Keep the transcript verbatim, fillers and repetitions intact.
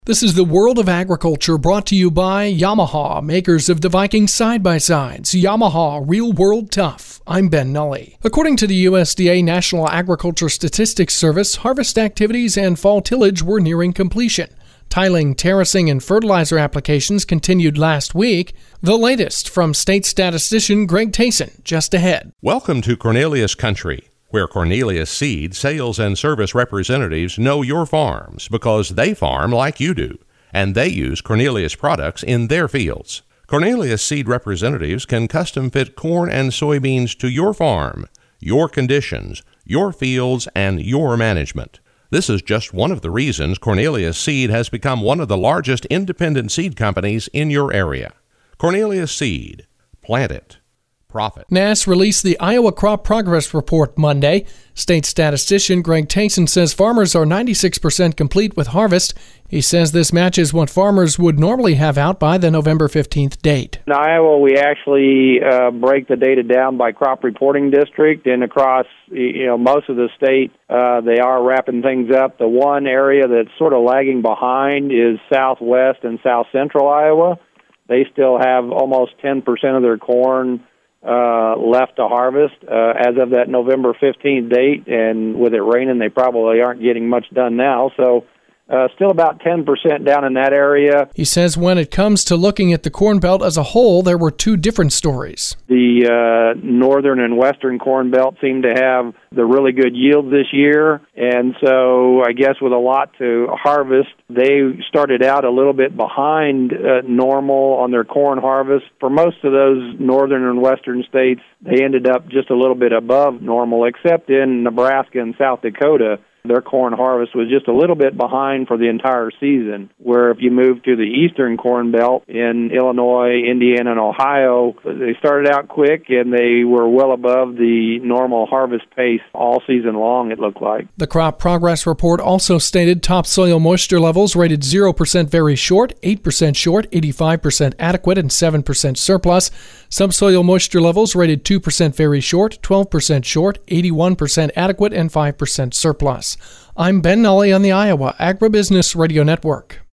This is the World of Agriculture brought to you by Yamaha, makers of the Viking side-by-sides. Yamaha, real world tough. I'm Ben Nully. According to the U S D A National Agriculture Statistics Service, harvest activities and fall tillage were nearing completion. Tiling, terracing, and fertilizer applications continued last week. The latest from state statistician Greg Tayson, just ahead. Welcome to Cornelius Country, where Cornelius Seed sales and service representatives know your farms because they farm like you do, and they use Cornelius products in their fields. Cornelius Seed representatives can custom fit corn and soybeans to your farm, your conditions, your fields, and your management. This is just one of the reasons Cornelius Seed has become one of the largest independent seed companies in your area. Cornelius Seed. Plant it. Profit. N A S S released the Iowa Crop Progress Report Monday. State statistician Greg Tayson says farmers are ninety-six percent complete with harvest. He says this matches what farmers would normally have out by the November fifteenth date. In Iowa, we actually uh, break the data down by crop reporting district, and across you know most of the state, uh, they are wrapping things up. The one area that's sort of lagging behind is southwest and south central Iowa. They still have almost ten percent of their corn Uh, left to harvest uh, as of that November fifteenth date, and with it raining, they probably aren't getting much done now. So uh, still about ten percent down in that area. He says when it comes to looking at the Corn Belt as a whole, there were two different stories. The uh, northern and western Corn Belt seem to have the really good yields this year, and so I guess with a lot to harvest, they started out a little bit behind uh, normal on their corn harvest. For most of those northern and western states, they ended up just a little bit above normal, except in Nebraska and South Dakota. Their corn harvest was just a little bit behind for the entire season, where if you move to the eastern Corn Belt in Illinois, Indiana, and Ohio, they started out quick and they were well above the normal harvest pace all season long, it looked like. The Crop Progress Report also stated topsoil moisture levels rated zero percent very short, eight percent short, eighty-five percent adequate, and seven percent surplus. Subsoil moisture levels rated two percent very short, twelve percent short, eighty-one percent adequate, and five percent surplus. I'm Ben Nully on the Iowa Agribusiness Radio Network.